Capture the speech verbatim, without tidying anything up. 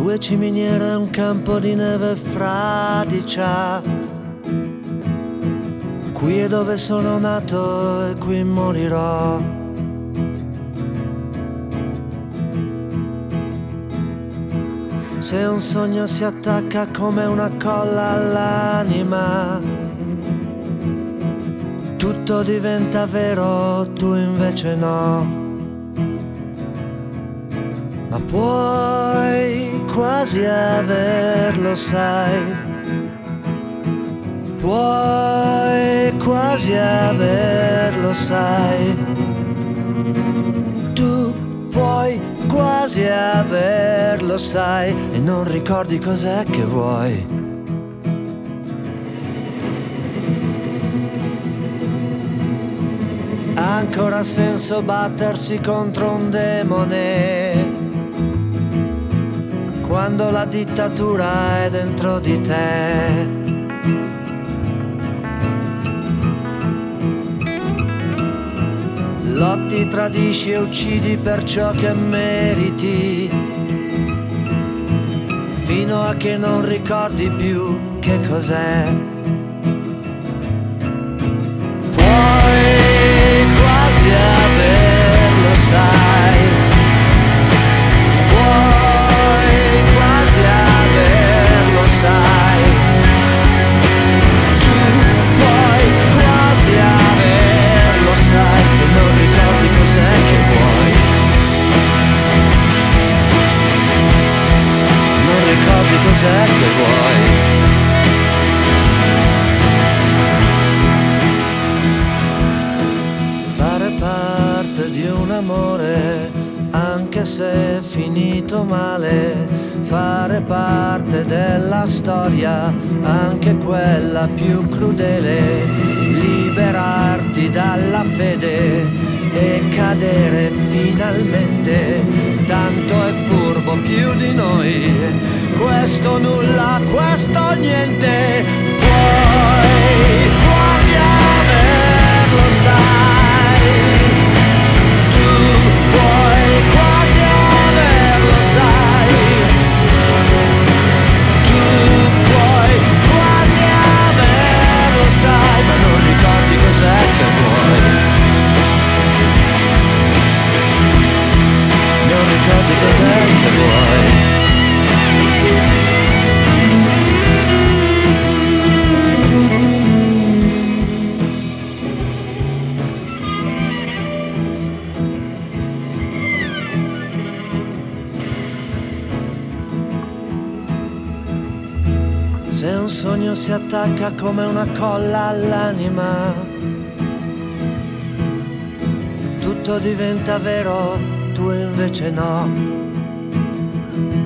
Due ciminiere e un campo di neve fradicia. Qui è dove sono nato e qui morirò. Se un sogno si attacca come una colla all'anima, tutto diventa vero, tu invece no. Ma puoi quasi averlo, sai. Puoi quasi averlo, sai. Tu puoi quasi averlo, sai. E non ricordi cos'è che vuoi. Ha ancora senso battersi contro un demone quando la dittatura è dentro di te. Lotti, tradisci e uccidi per ciò che meriti, fino a che non ricordi più che cos'è. Puoi quasi averlo, sai. Sai, tu puoi quasi averlo, sai, e non ricordi cos'è che vuoi. Non ricordi cos'è che vuoi. Fare parte di un amore, anche se è finito male. Fare parte della storia, anche quella più crudele. Liberarti dalla fede e cadere finalmente. Tanto è furbo più di noi, questo nulla, questo niente. Puoi quasi averlo, sai. Tu puoi quasi averlo, sai. Ma non ricordi cos'è che vuoi. Non ricordi cos'è che vuoi. Se un sogno si attacca come una colla all'anima, tutto diventa vero, tu invece no.